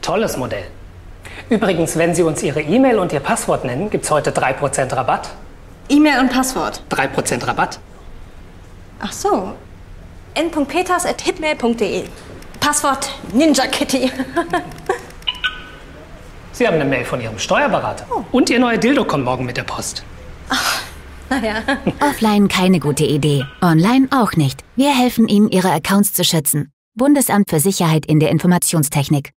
Tolles Modell. Übrigens, wenn Sie uns Ihre E-Mail und Ihr Passwort nennen, gibt's heute 3% Rabatt. E-Mail und Passwort? 3% Rabatt. Ach so. n.peters@hitmail.de. Passwort Ninja Kitty. Sie haben eine Mail von Ihrem Steuerberater. Oh. Und Ihr neuer Dildo kommt morgen mit der Post. Ach, naja. Offline keine gute Idee. Online auch nicht. Wir helfen Ihnen, Ihre Accounts zu schützen. Bundesamt für Sicherheit in der Informationstechnik.